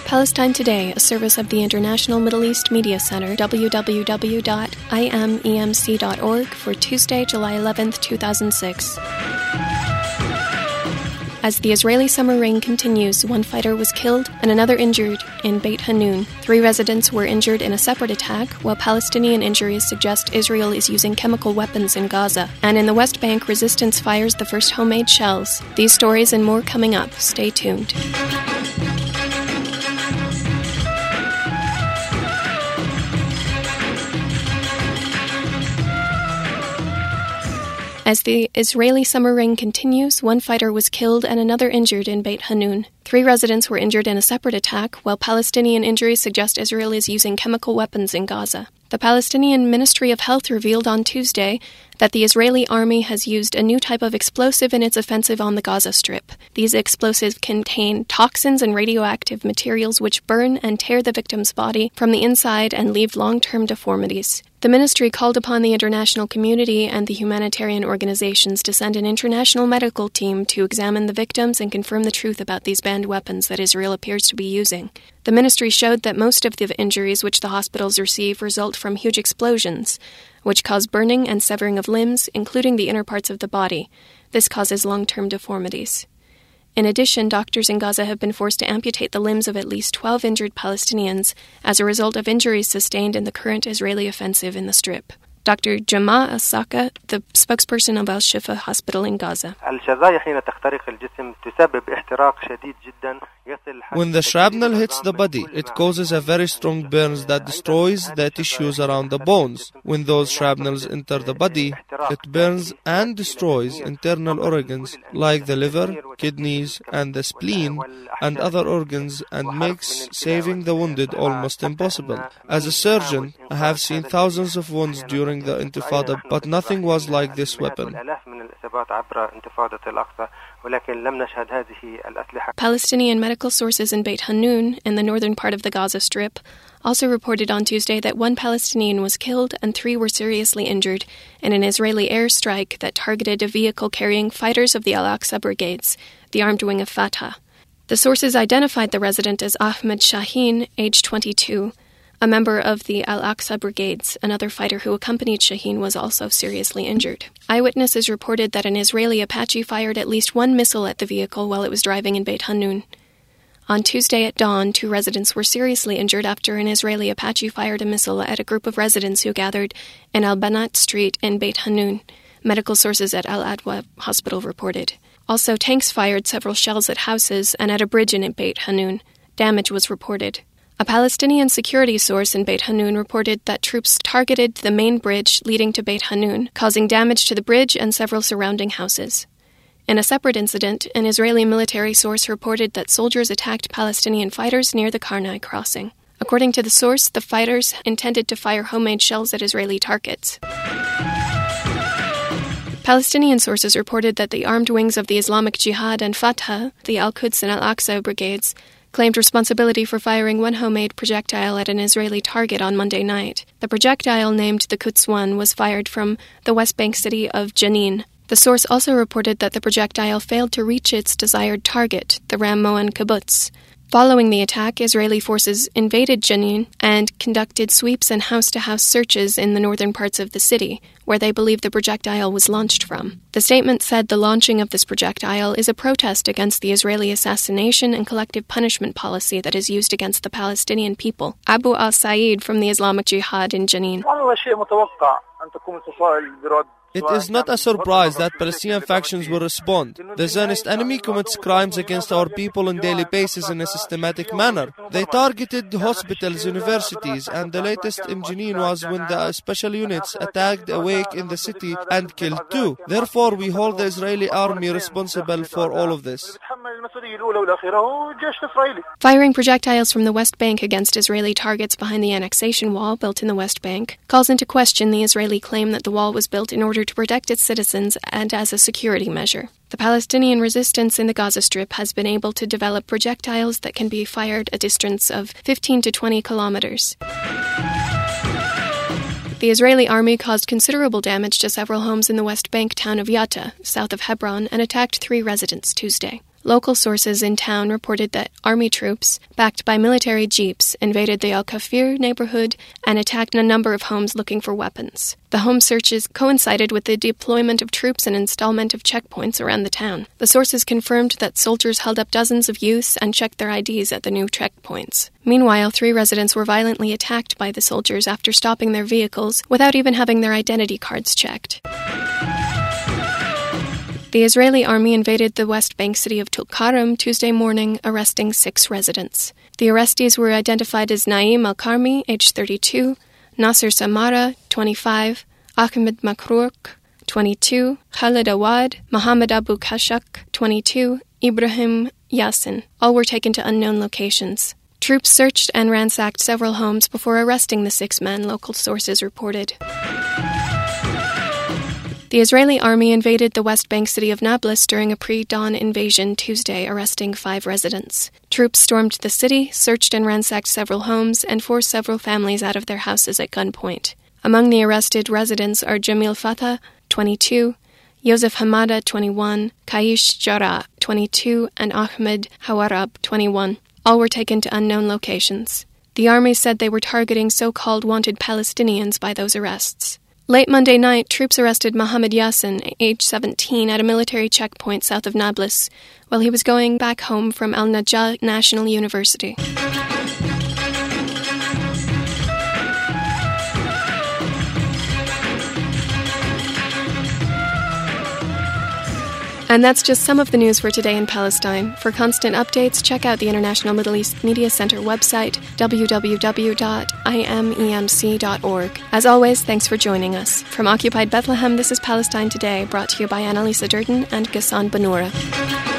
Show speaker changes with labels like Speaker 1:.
Speaker 1: Palestine Today, a service of the International Middle East Media Center, www.imemc.org, for Tuesday, July 11, 2006. As the Israeli summer rain continues, one fighter was killed and another injured in Beit Hanun. 3 residents were injured in a separate attack, while Palestinian injuries suggest Israel is using chemical weapons in Gaza. And in the West Bank, resistance fires the first homemade shells. These stories and more coming up. Stay tuned. As the Israeli summer rain continues, one fighter was killed and another injured in Beit Hanun. 3 residents were injured in a separate attack, while Palestinian injuries suggest Israel is using chemical weapons in Gaza. The Palestinian Ministry of Health revealed on Tuesday that the Israeli army has used a new type of explosive in its offensive on the Gaza Strip. These explosives contain toxins and radioactive materials which burn and tear the victim's body from the inside and leave long-term deformities. The ministry called upon the international community and the humanitarian organizations to send an international medical team to examine the victims and confirm the truth about these banned weapons that Israel appears to be using. The ministry showed that most of the injuries which the hospitals receive result from huge explosions, which cause burning and severing of limbs, including the inner parts of the body. This causes long-term deformities. In addition, doctors in Gaza have been forced to amputate the limbs of at least 12 injured Palestinians as a result of injuries sustained in the current Israeli offensive in the Strip. Dr. Jama Al-Saka, the spokesperson of Al-Shifa Hospital in Gaza.
Speaker 2: When the shrapnel hits the body, it causes a very strong burns that destroys the tissues around the bones. When those shrapnels enter the body, it burns and destroys internal organs like the liver, kidneys, and the spleen, and other organs, and makes saving the wounded almost impossible. As a surgeon, I have seen thousands of wounds during the Intifada, but nothing was like this weapon.
Speaker 1: Palestinian medical sources in Beit Hanun, in the northern part of the Gaza Strip, also reported on Tuesday that 1 Palestinian was killed and 3 were seriously injured in an Israeli airstrike that targeted a vehicle carrying fighters of the Al-Aqsa Brigades, the armed wing of Fatah. The sources identified the resident as Ahmed Shaheen, age 22, a member of the Al-Aqsa Brigades. Another fighter who accompanied Shaheen was also seriously injured. Eyewitnesses reported that an Israeli Apache fired at least 1 missile at the vehicle while it was driving in Beit Hanun. On Tuesday at dawn, 2 residents were seriously injured after an Israeli Apache fired a missile at a group of residents who gathered in Al-Banat Street in Beit Hanun, medical sources at Al-Adwa Hospital reported. Also, tanks fired several shells at houses and at a bridge in Beit Hanun. Damage was reported. A Palestinian security source in Beit Hanun reported that troops targeted the main bridge leading to Beit Hanun, causing damage to the bridge and several surrounding houses. In a separate incident, an Israeli military source reported that soldiers attacked Palestinian fighters near the Karnai crossing. According to the source, the fighters intended to fire homemade shells at Israeli targets. Palestinian sources reported that the armed wings of the Islamic Jihad and Fatah, the Al-Quds and Al-Aqsa brigades, claimed responsibility for firing 1 homemade projectile at an Israeli target on Monday night. The projectile, named the Quds-1, was fired from the West Bank city of Jenin. The source also reported that the projectile failed to reach its desired target, the Ram Moan kibbutz. Following the attack, Israeli forces invaded Jenin and conducted sweeps and house-to-house searches in the northern parts of the city, where they believe the projectile was launched from. The statement said the launching of this projectile is a protest against the Israeli assassination and collective punishment policy that is used against the Palestinian people. Abu al-Said from the Islamic Jihad in Jenin.
Speaker 2: It is not a surprise that Palestinian factions will respond. The Zionist enemy commits crimes against our people on a daily basis in a systematic manner. They targeted hospitals, universities, and the latest in Jenin was when the special units attacked a wake in the city and killed 2. Therefore, we hold the Israeli army responsible for all of this.
Speaker 1: Firing projectiles from the West Bank against Israeli targets behind the annexation wall built in the West Bank calls into question the Israeli claim that the wall was built in order to protect its citizens and as a security measure. The Palestinian resistance in the Gaza Strip has been able to develop projectiles that can be fired a distance of 15 to 20 kilometers. The Israeli army caused considerable damage to several homes in the West Bank town of Yatta, south of Hebron, and attacked 3 residents Tuesday. Local sources in town reported that army troops, backed by military jeeps, invaded the Al Kafir neighborhood and attacked a number of homes looking for weapons. The home searches coincided with the deployment of troops and installment of checkpoints around the town. The sources confirmed that soldiers held up dozens of youths and checked their IDs at the new checkpoints. Meanwhile, 3 residents were violently attacked by the soldiers after stopping their vehicles without even having their identity cards checked. The Israeli army invaded the West Bank city of Tulkarem Tuesday morning, arresting 6 residents. The arrestees were identified as Naim Al-Karmi, age 32, Nasser Samara, 25, Ahmed Makrouk, 22, Khalid Awad, Mohammed Abu Kashak, 22, Ibrahim Yassin. All were taken to unknown locations. Troops searched and ransacked several homes before arresting the 6 men, local sources reported. The Israeli army invaded the West Bank city of Nablus during a pre-dawn invasion Tuesday, arresting 5 residents. Troops stormed the city, searched and ransacked several homes, and forced several families out of their houses at gunpoint. Among the arrested residents are Jamil Fatah, 22, Yosef Hamada, 21, Kaish Jarrah, 22, and Ahmed Hawarab, 21. All were taken to unknown locations. The army said they were targeting so-called wanted Palestinians by those arrests. Late Monday night, troops arrested Mohammed Yassin, age 17, at a military checkpoint south of Nablus while he was going back home from Al-Najah National University. And that's just some of the news for today in Palestine. For constant updates, check out the International Middle East Media Center website, www.imemc.org. As always, thanks for joining us. From Occupied Bethlehem, this is Palestine Today, brought to you by Annalisa Durden and Ghassan Banoura.